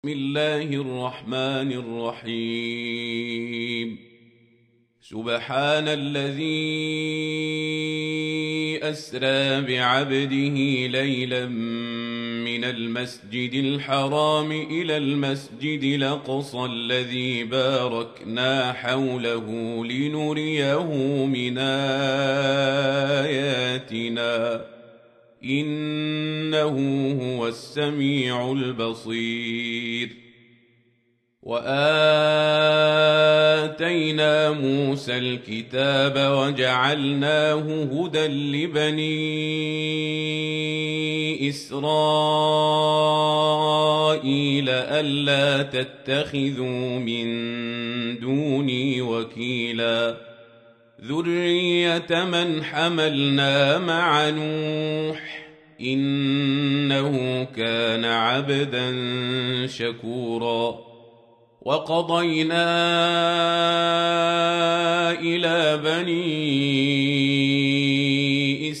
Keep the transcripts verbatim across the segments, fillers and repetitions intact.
بسم الله الرحمن الرحيم. سبحان الذي أسرى بعبده ليلا من المسجد الحرام إلى المسجد الأقصى الذي باركنا حوله لنريه من آياتنا إنه هو السميع البصير. وآتينا موسى الكتاب وجعلناه هدى لبني إسرائيل ألا تتخذوا من دوني وكيلا ذرية من حملنا مع نوح إنه كان عبدا شكورا. وقضينا إلى بني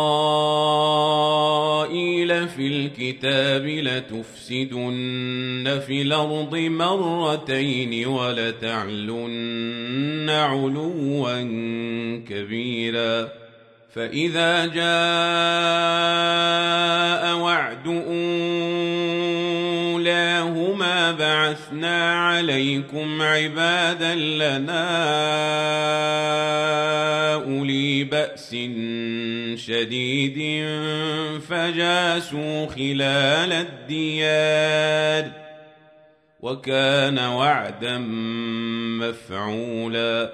إسرائيل في الكتاب لتفسدن في الأرض مرتين ولتعلن علوا كبيرا. فإذا جاء وعد أولاهما بعثنا عليكم عبادا لنا أولي بأس شديد فجاسوا خلال الديار وكان وعدا مفعولا.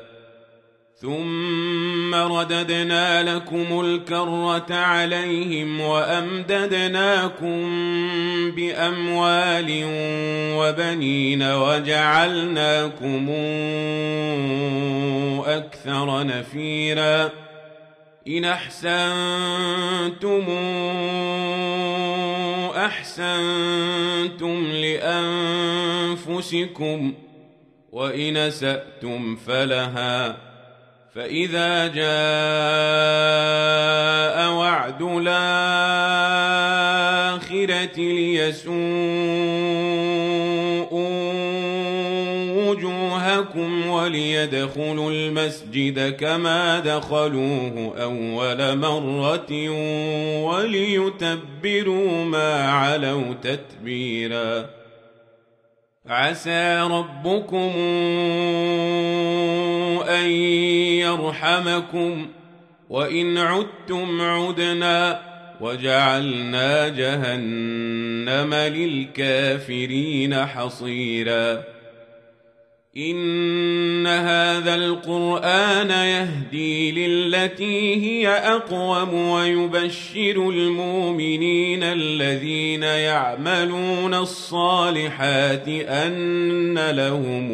ثم رددنا لكم الكرة عليهم وأمددناكم بأموال وبنين وجعلناكم أكثر نفيرا. إن أحسنتم أحسنتم لأنفسكم وإن أسأتم فلها. فإذا جاء وعد الآخرة ليسوءوا وجوهكم وليدخلوا المسجد كما دخلوه أول مرة وليتبروا ما علوا تتبيرا. عسى ربكم أن يرحمكم وإن عدتم عدنا وجعلنا جهنم للكافرين حصيرا. إن هذا القرآن يهدي للتي هي أقوم ويبشر المؤمنين الذين يعملون الصالحات أن لهم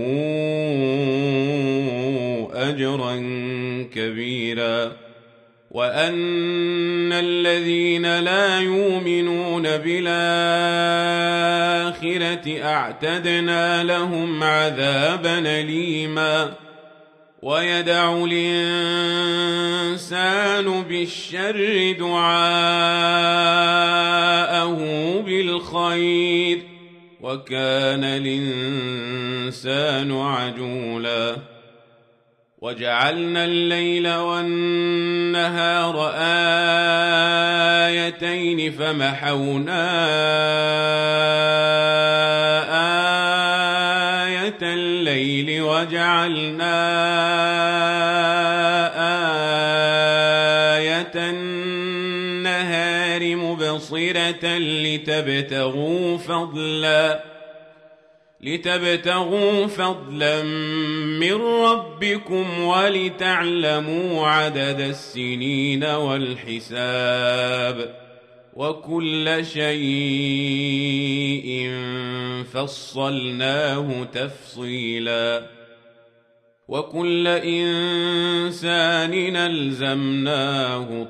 أجرا كبيرا وأن الذين لا يؤمنون بالآخرة أعتدنا لهم عذابا أليما. ويدع الإنسان بالشر دعاءه بالخير وكان الإنسان عجولا. وجعلنا الليل والنهار آيتين فمحونا آية الليل وجعلنا آية النهار مبصرة لتبتغوا فضلا لتبتغوا فضلا من ربكم ولتعلموا عدد السنين والحساب وكل شيء فصلناه تفصيلا. وكل إنسان ألزمناه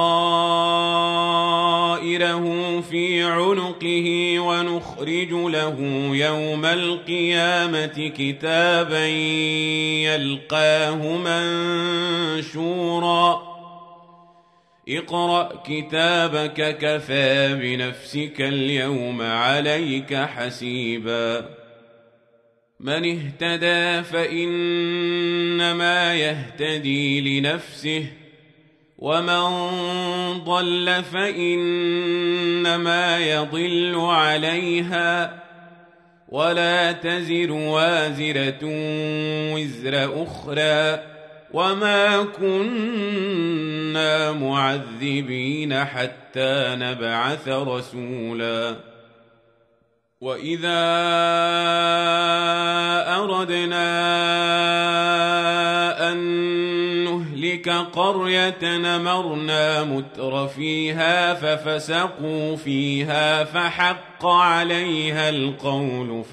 طائره في عنقه ونخرج له يوم القيامة كتابا يلقاه منشورا اقرأ كتابك كفى بنفسك اليوم عليك حسيبا من اهتدى فإنما يهتدي لنفسه ومن ضل فإنما يضل عليها ولا تزر وازرة وزر أخرى وما كنا معذبين حتى نبعث رسولا وإذا أردنا أن نهلك قرية أمرنا متر فيها ففسقوا فيها فحق عليها القول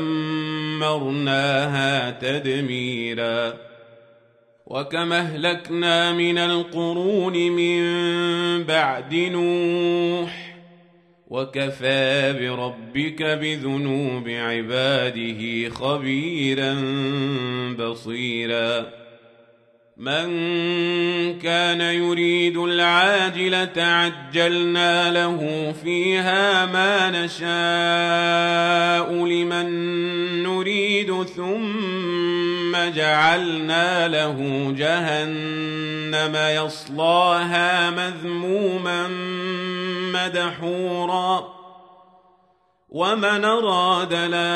فدمرناها تدميرا وكم أهلكنا من القرون من بعد نوح وكفى بربك بذنوب عباده خبيرا بصيرا من كان يريد العاجلة عجلنا له فيها ما نشاء لمن نريد ثم جعلنا له جهنم يصلاها مذموما مدحورا ومن أراد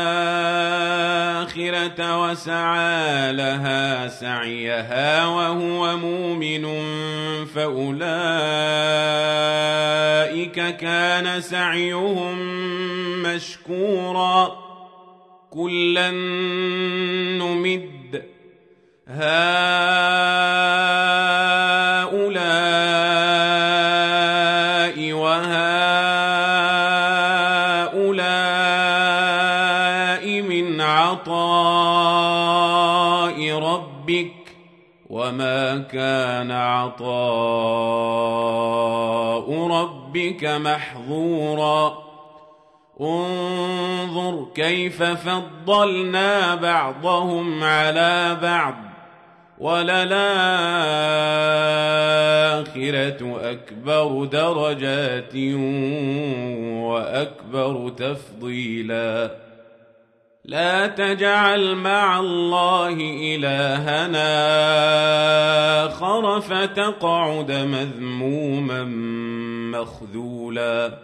الآخرة وسعى لها سعيها وهو مؤمن فأولئك كان سعيهم مشكورا كلا نمد هؤلاء وهؤلاء من عطاء ربك وما كان عطاء ربك محظورا انظر كيف فضلنا بعضهم على بعض وللآخرة أكبر درجات وأكبر تفضيلا لا تجعل مع الله إلهنا آخر فتقعد مذموما مخذولا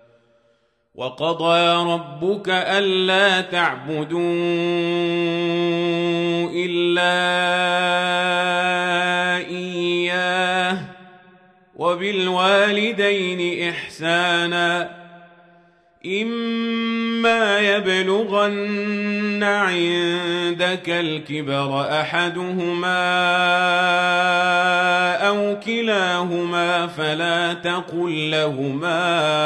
وقضى ربك ألا تعبدوا إلا إياه وبالوالدين إحسانا إما يبلغن عندك الكبر أحدهما أو كلاهما فلا تقل لهما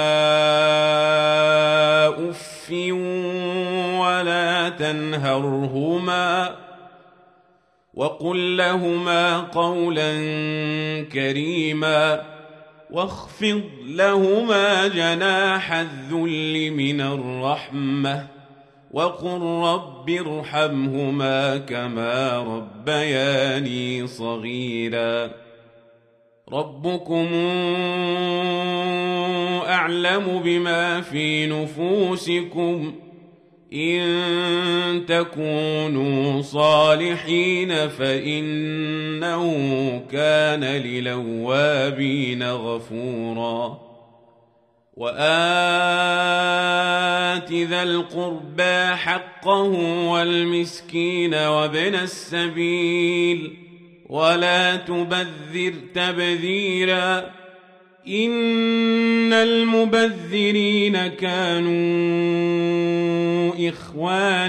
أف ولا تنهرهما وقل لهما قولا كريما واخفض لهما جناح الذل من الرحمة وقل رب ارحمهما كما ربياني صغيرا ربكم أعلم بما في نفوسكم إن تكونوا صالحين فإنه كان للأوابين غفورا وآت ذا القربى حقه والمسكين وابن السبيل ولا تبذر تبذيرا إن المبذرين كانوا إخوان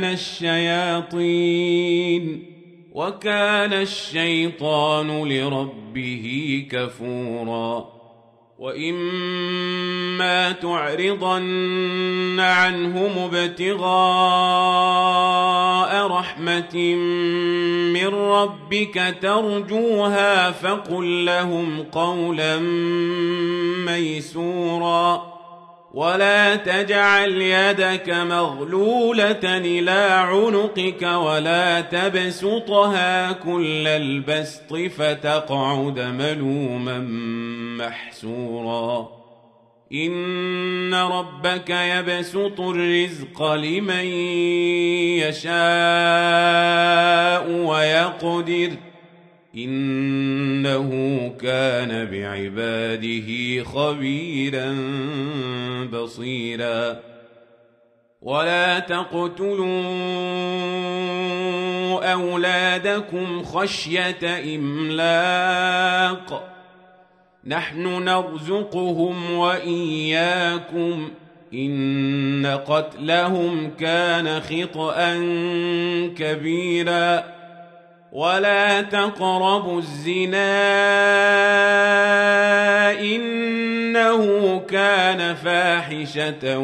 الشياطين وكان الشيطان لربه كفورا وإما تعرضن عنهم ابتغاء رحمة من ربك ترجوها فقل لهم قولا ميسورا ولا تجعل يدك مغلولة إلى عنقك ولا تبسطها كل البسط فتقعد ملوما محسورا إن ربك يبسط الرزق لمن يشاء ويقدر إنه كان بعباده خبيرا بصيرا ولا تقتلوا أولادكم خشية إملاق نحن نرزقهم وإياكم إن قتلهم كان خطأ كبيرا ولا تقربوا الزنا إنه كان فاحشة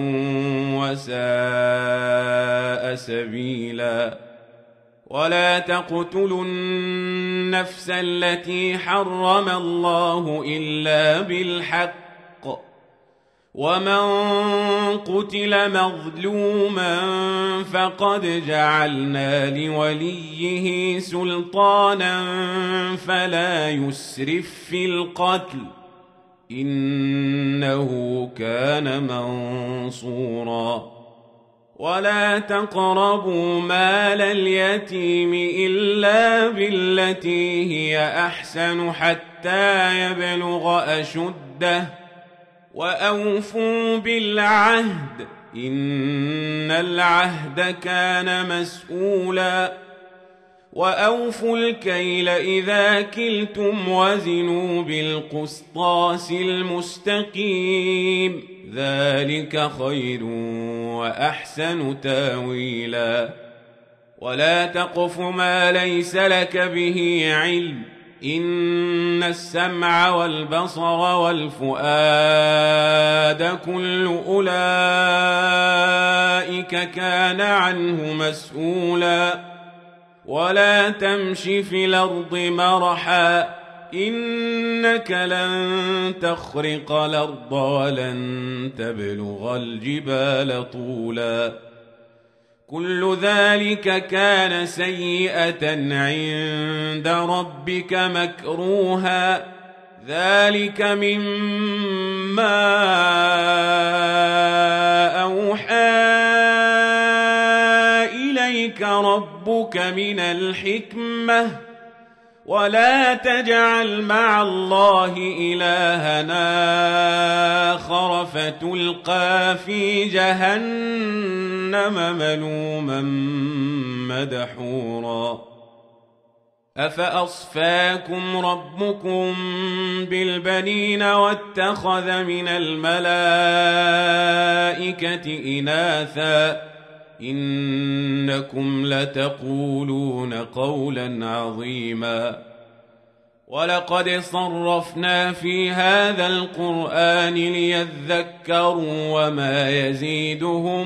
وساء سبيلا ولا تقتلوا النفس التي حرم الله إلا بالحق ومن قتل مظلوما فقد جعلنا لوليه سلطانا فلا يسرف في القتل إنه كان منصورا ولا تقربوا مال اليتيم إلا بالتي هي أحسن حتى يبلغ أشده وأوفوا بالعهد إن العهد كان مسؤولا وأوفوا الكيل إذا كلتم وزنوا بالقسطاس المستقيم ذلك خير وأحسن تاويلا ولا تقف ما ليس لك به علم إن السمع والبصر والفؤاد كل أولئك كان عنه مسؤولا ولا تمش في الأرض مرحا إنك لن تخرق الأرض ولن تبلغ الجبال طولا كل ذلك كان سيئة عند ربك مكروها ذلك مما أوحى إليك ربك من الحكمة ولا تجعل مع الله إلهنا آخر فتلقى في جهنم ملوما مدحورا أفأصفاكم ربكم بالبنين واتخذ من الملائكة إناثا إنكم لتقولون قولا عظيما ولقد صرفنا في هذا القرآن ليذكروا وما يزيدهم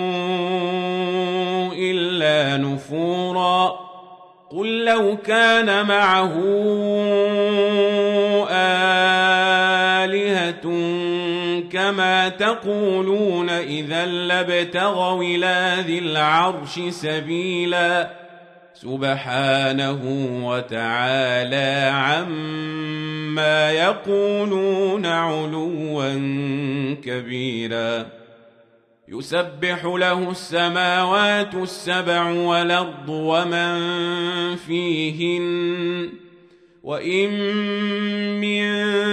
إلا نفورا قل لو كان معه آلهة كما تقولون إذا لابتغوا إلى ذي العرش سبيلا سبحانه وتعالى عما يقولون علوا كبيرا يسبح له السماوات السبع والأرض ومن فيهن وإن من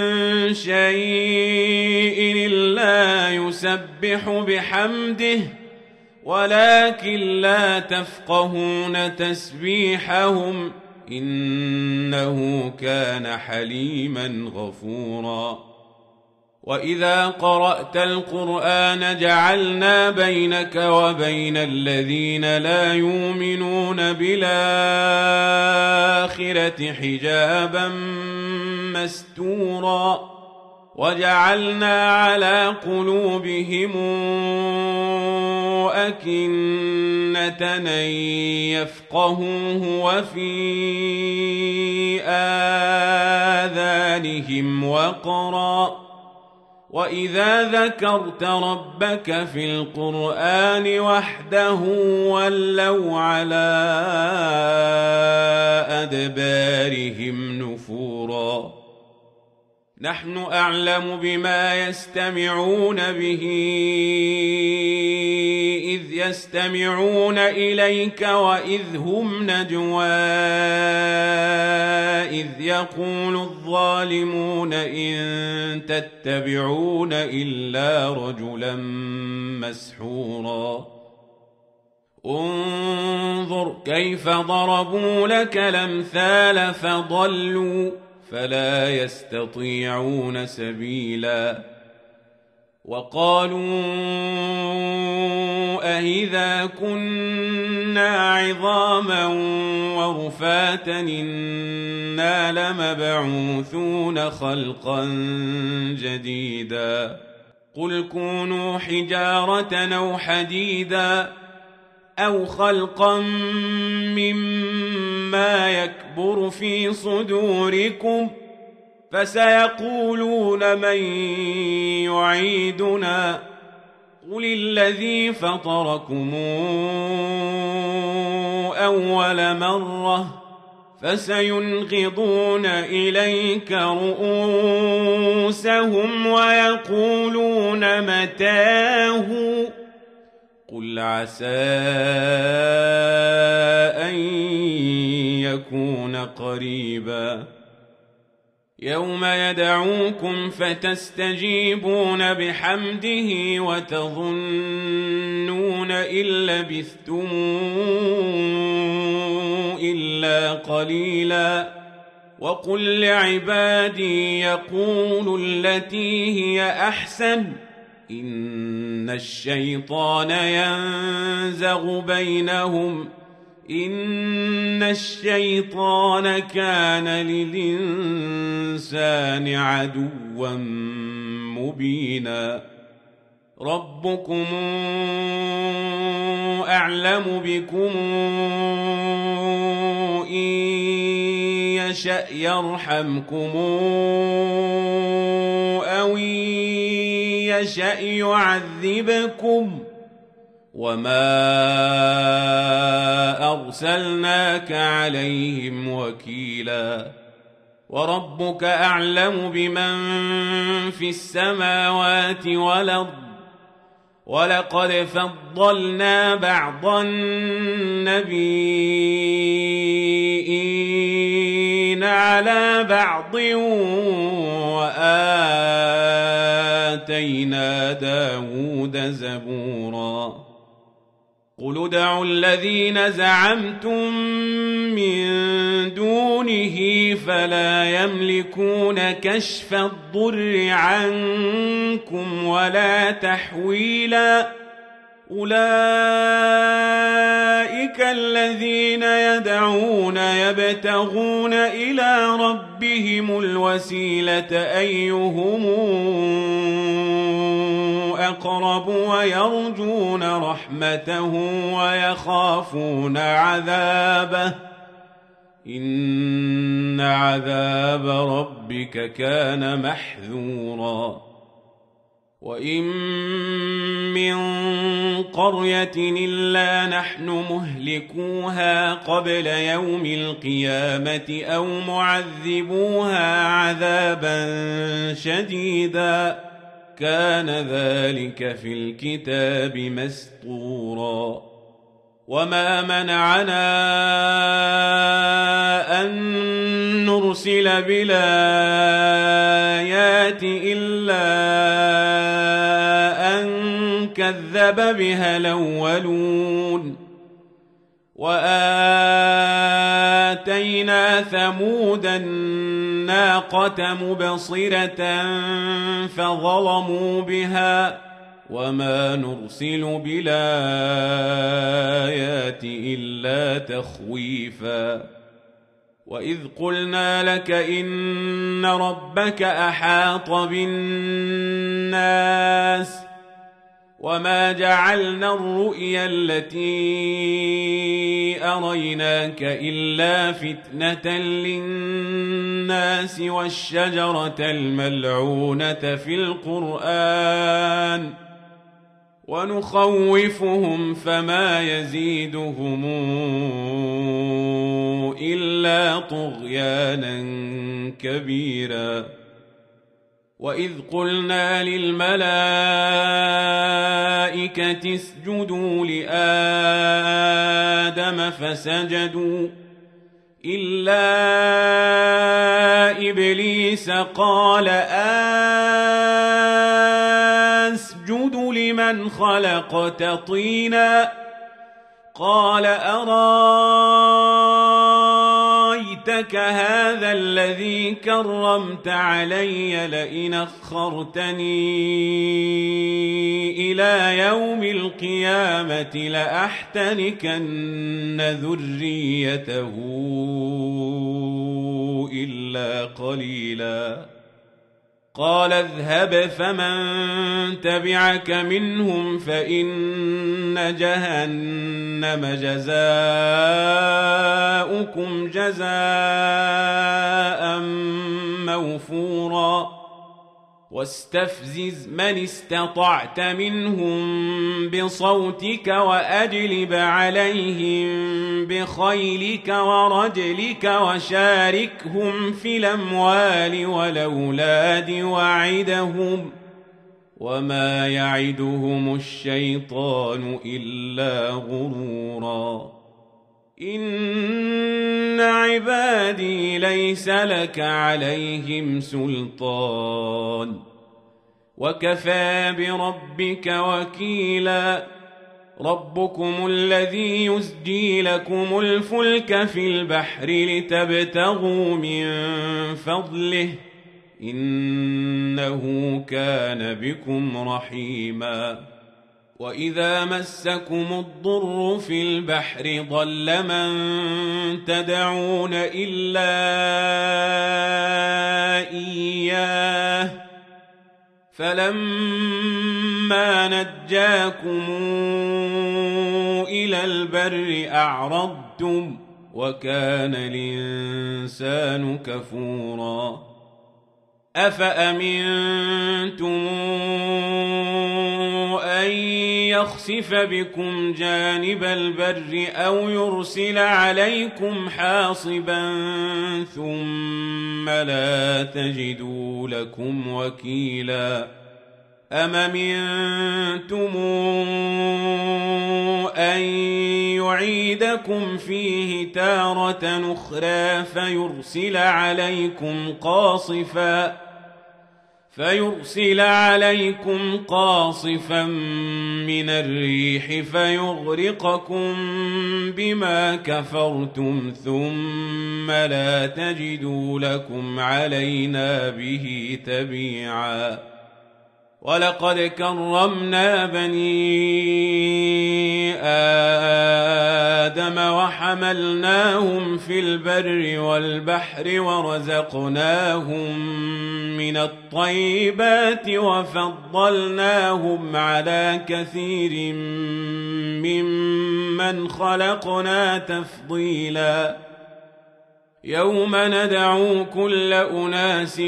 شيء إلا يسبح بحمده ولكن لا تفقهون تسبيحهم إنه كان حليما غفورا وإذا قرأت القرآن جعلنا بينك وبين الذين لا يؤمنون بالآخرة حجابا مستورا وجعلنا على قلوبهم أكنة أن يفقهوه وفي آذانهم وقرا وإذا ذكرت ربك في القرآن وحده ولوا على أدبارهم نفورا نحن أعلم بما يستمعون به إذ يستمعون إليك وإذ هم نجوى إذ يقول الظالمون إن تتبعون إلا رجلا مسحورا انظر كيف ضربوا لك الأمثال فضلوا فلا يستطيعون سبيلا وقالوا أإذا كنا عظاما ورفاتا إنا لمبعوثون خلقا جديدا قل كونوا حجارة أو حديدا أو خلقا مما يكبر في صدوركم فسيقولون من يعيدنا قل الذي فطركم أول مرة فسينغضون إليك رؤوسهم ويقولون متاه قل عسى أن يكون قريبا يوم يدعوكم فتستجيبون بحمده وتظنون إن لبثتم إلا قليلا وقل لعبادي يقولوا التي هي أحسن إن الشيطان ينزغ بينهم إن الشيطان كان للإنسان عدوا مبينا ربكم أعلم بكم إن يشأ يرحمكم أو إن يشأ يعذبكم وما أرسلناك عليهم وكيلا وربك أعلم بمن في السماوات والأرض ولقد فضلنا بعض النبيين على بعض وآتينا داود زبورا قل ادعوا الذين زعمتم من دونه فلا يملكون كشف الضر عنكم ولا تحويلا أولئك الذين يدعون يبتغون إلى ربهم الوسيلة أيهم أقرب ويرجون رحمته ويخافون عذابه إن عذاب ربك كان محذورا وإن من قرية إلا نحن مهلكوها قبل يوم القيامة أو معذبوها عذابا شديدا كان ذلك في الكتاب مسطورا وما منعنا أن نرسل بالآيات إلا أن كذب بها الأولون وآتينا ثمود الناقة مبصرة فظلموا بها وما نرسل بالآيات إلا تخويفا وإذ قلنا لك إن ربك أحاط بالناس وما جعلنا الرؤيا التي أريناك إلا فتنة للناس والشجرة الملعونة في القرآن ونخوفهم فما يزيدهم إلا طغيانا كبيرا. وإذ قلنا للملائكة اسجدوا لآدم فسجدوا إلا إبليس قال أسجد لمن خلقت طينا قال أرايتك هذا الذي كرمت علي لئن أخرتني إلى يوم القيامة لأحتنكن ذريته إلا قليلا. قال اذهب فمن تبعك منهم فإن جهنم جزاؤكم جزاء موفورا. واستفزز من استطعت منهم بصوتك وأجلب عليهم بخيلك ورجلك وشاركهم في الأموال والأولاد وعدهم وما يعدهم الشيطان إلا غرورا. إن عبادي ليس لك عليهم سلطان وكفى بربك وكيلا. ربكم الذي يزجي لكم الفلك في البحر لتبتغوا من فضله إنه كان بكم رحيما. وإذا مسكم الضر في البحر ضل من تدعون إلا إياه فلما نجاكم إلى البر أعرضتم وكان الإنسان كفورا. أفأمنتم أن يخسف بكم جانب البر أو يرسل عليكم حاصبا ثم لا تجدوا لكم وكيلا. أم أمنتم أن يعيدكم فيه تارة أخرى فيرسل عليكم قاصفا فيرسل عليكم قاصفا من الريح فيغرقكم بما كفرتم ثم لا تجدوا لكم علينا به تبيعا. ولقد كرمنا بني آدم وحملناهم في البر والبحر ورزقناهم من الطيبات وفضلناهم على كثير ممن خلقنا تفضيلا. يوم ندعو كل أناس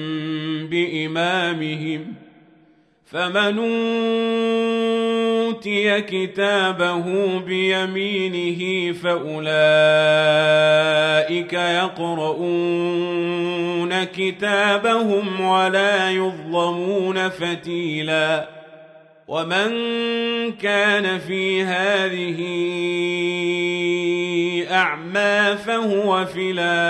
بإمامهم فمن أوتي كتابه بيمينه فأولئك يقرؤون كتابهم ولا يظلمون فتيلا. ومن كان في هذه أعمى فهو في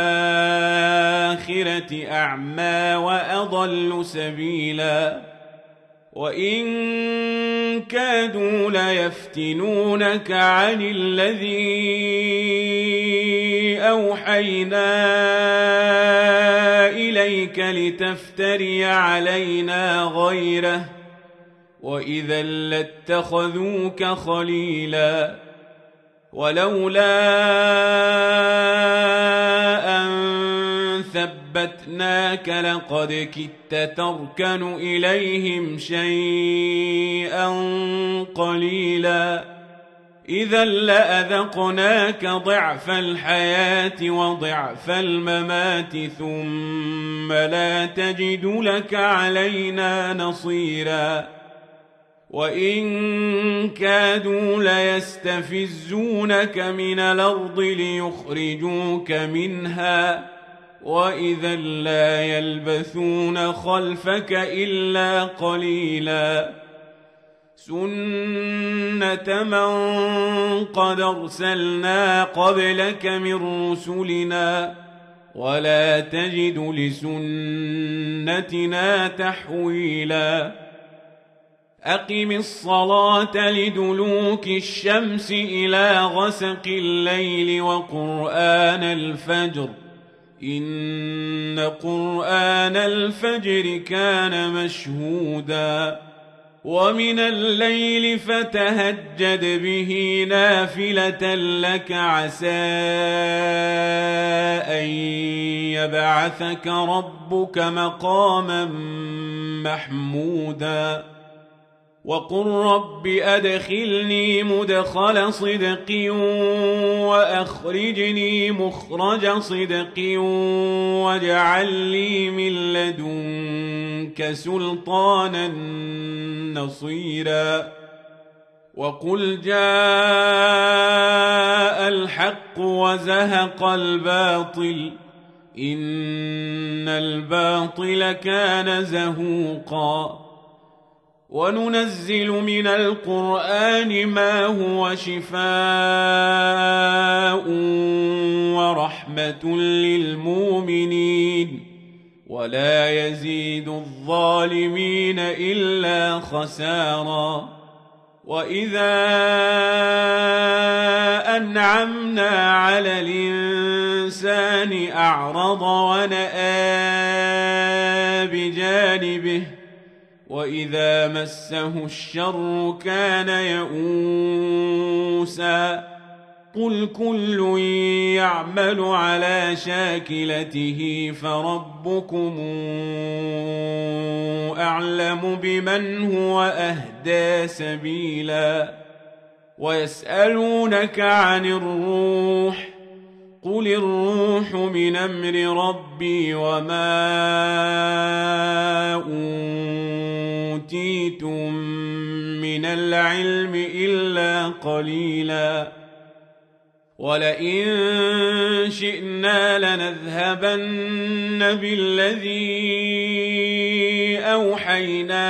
الآخرة أعمى وأضل سبيلا. وإن كادوا ليفتنونك عن الذي أوحينا إليك لتفتري علينا غيره وإذا لاتخذوك خليلا. ولولا أن ثبت ثبتناك لقد كدت تركن إليهم شيئا قليلا إذا لأذقناك ضعف الحياة وضعف الممات ثم لا تجد لك علينا نصيرا وإن كادوا ليستفزونك من الأرض ليخرجوك منها وإذا لا يلبثون خلفك إلا قليلا سنة من قد أرسلنا قبلك من رسلنا ولا تجد لسنتنا تحويلا أقم الصلاة لدلوك الشمس إلى غسق الليل وقرآن الفجر إن قرآن الفجر كان مشهودا ومن الليل فتهجد به نافلة لك عسى أن يبعثك ربك مقاما محمودا وقل رب أدخلني مدخل صدق وأخرجني مخرج صدق واجعل لي من لدنك سلطانا نصيرا وقل جاء الحق وزهق الباطل إن الباطل كان زهوقا وننزل من القرآن ما هو شفاء ورحمة للمؤمنين ولا يزيد الظالمين إلا خسارا وإذا أنعمنا على الإنسان أعرض ونأى بجانبه وإذا مسه الشر كان يئوسا قل كل يعمل على شاكلته فربكم أعلم بمن هو أهدى سبيلا ويسألونك عن الروح قل الروح من أمر ربي وما أوتيتم من العلم إلا قليلا ولئن شئنا لنذهبن بالذي أوحينا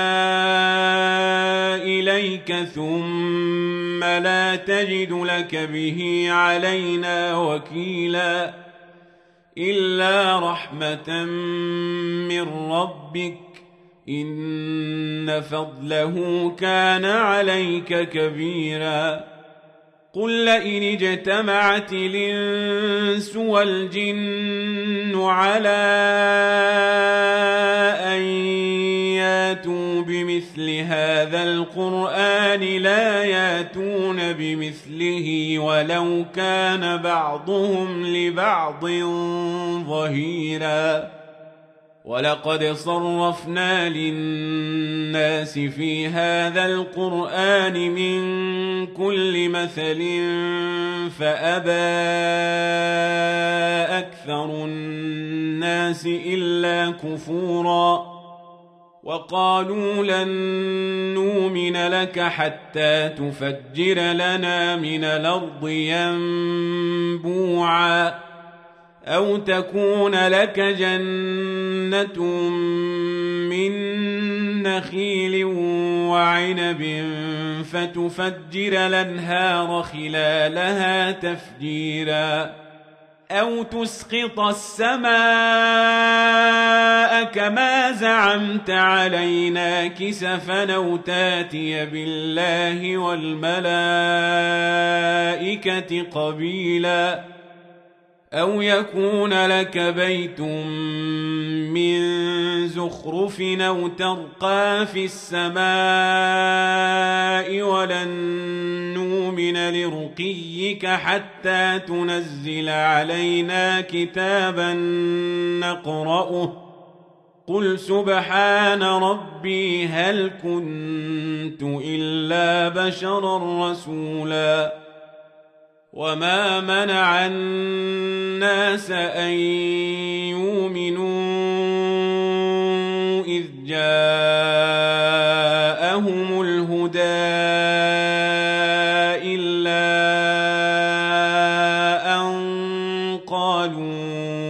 إليك ثم لا تجد لك به علينا وكيلا إلا رحمة من ربك إن فضله كان عليك كبيرا قل لئن اجتمعت الإنس والجن على أن ياتوا بمثل هذا القرآن لا ياتون بمثله ولو كان بعضهم لبعض ظهيرا ولقد صرفنا للناس في هذا القرآن من كل مثل فأبى أكثر الناس إلا كفورا وقالوا لن نؤمن لك حتى تفجر لنا من الأرض ينبوعا أو تكون لك جنة من نخيل وعنب فتفجر الأنهار خلالها تفجيرا أو تسقط السماء كما زعمت علينا كسفا أو تاتي بالله والملائكة قبيلا أو يكون لك بيت من زخرف أو ترقى في السماء ولن نؤمن لرقيك حتى تنزل علينا كتابا نقرأه قل سبحان ربي هل كنت إلا بشرا رسولا وما منع الناس أن يؤمنوا إذ جاءهم الهدى إلا أن قالوا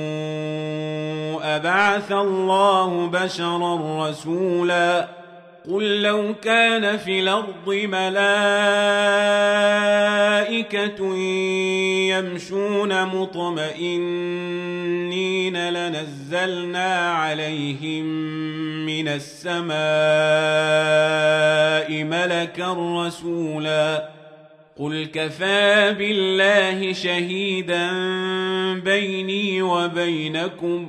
أبعث الله بشرا رسولا قل لو كان في الأرض ملائكة يمشون مطمئنين لنزلنا عليهم من السماء ملكا رسولا قل كفى بالله شهيدا بيني وبينكم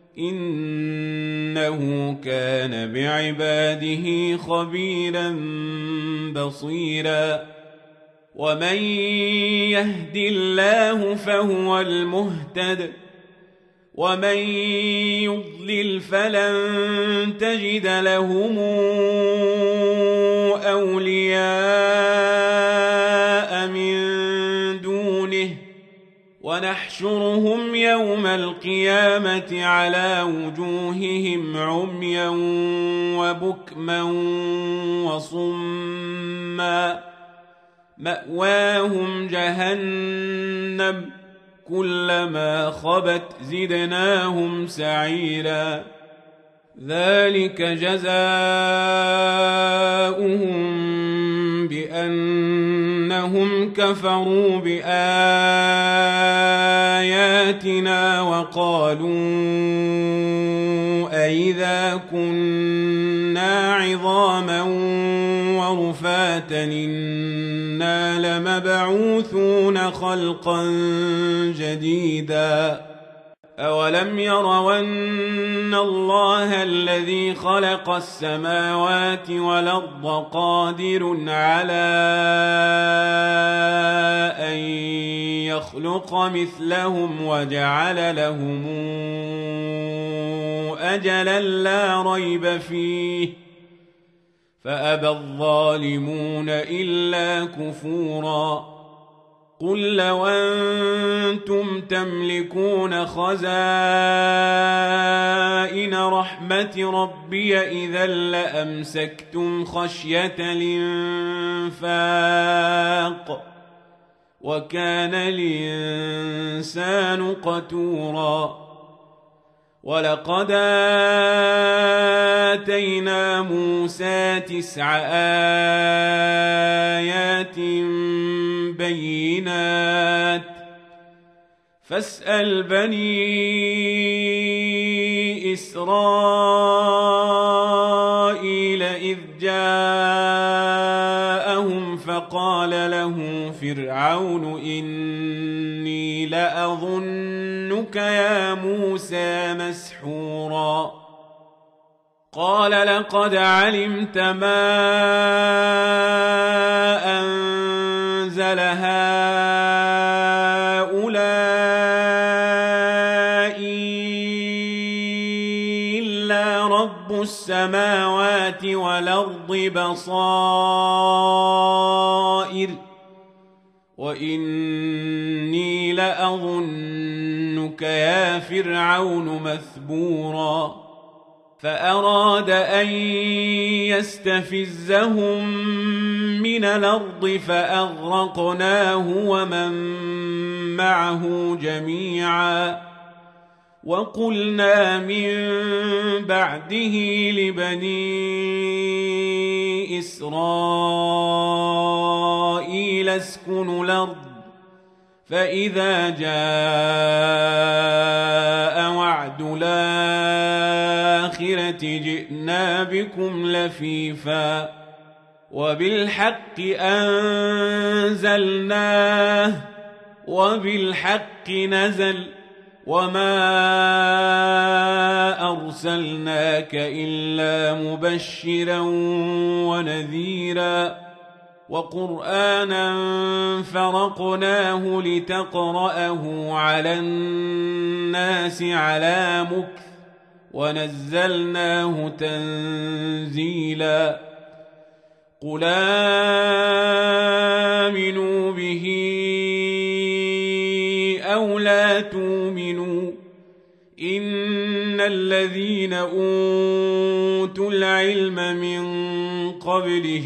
إنه كان بعباده خبيرا بصيرا ومن يهد الله فهو المهتد ومن يضلل فلن تجد لهم أولياء من دونه ونحشرهم يوم القيامة على وجوههم عميا وبكما وصما مأواهم جهنم كلما خبت زدناهم سعيرا ذلك جزاؤهم بأنهم كفروا بآياتنا وقالوا أئذا كنا عظاما ورفاتا إنا لمبعوثون خلقا جديدا أولم يروا أن الله الذي خلق السماوات والأرض قادر على أن يخلق مثلهم وجعل لهم أجلا لا ريب فيه فأبى الظالمون إلا كفورا قل لو أنتم تملكون خزائن رحمة ربي إذا لأمسكتم خشية الإنفاق وكان الإنسان قتورا ولقد آتينا موسى تسع آيات بينات فاسأل بني إسرائيل إذ جاءهم فقال له فرعون إني لأظنك يا موسى مسحورا قال لقد علمت ما أنزل هؤلاء إلا رب السماوات والأرض بصائر وإني لأظنك يا فرعون مثبورا فأراد أن يستفزهم من الأرض فأغرقناه ومن معه جميعا وقلنا من بعده لبني إسرائيل اسكنوا الأرض فإذا جاء وعد الآخرة جئنا بكم لفيفا وبالحق أنزلناه وبالحق نزل وما أرسلناك إلا مبشرا ونذيرا وقرآنا فرقناه لتقرأه على الناس على مكث ونزلناه تنزيلا قل آمنوا به أو لا تؤمنوا إن الذين أوتوا العلم من قبله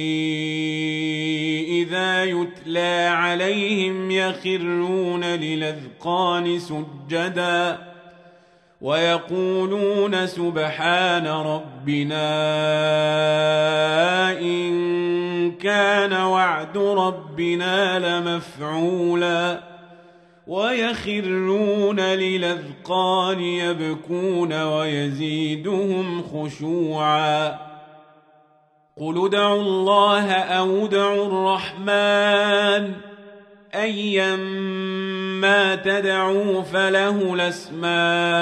إذا يتلى عليهم يخرون للأذقان سجدا ويقولون سبحان ربنا إن كان وعد ربنا لمفعولا ويخرون للأذقان يبكون ويزيدهم خشوعا قل ادعوا الله أو ادعوا الرحمن أيما تدعوا فله الأسماء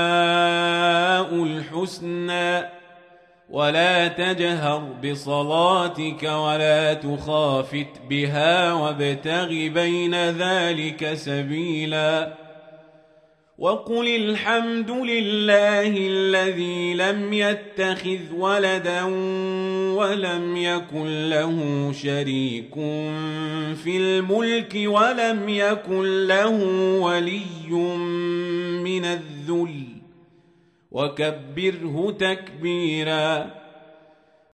الحسنى ولا تجهر بصلاتك ولا تخافت بها وابتغ بين ذلك سبيلا وقل الحمد لله الذي لم يتخذ ولدا ولم يكن له شريك في الملك ولم يكن له ولي من الذل وكبره تكبيرا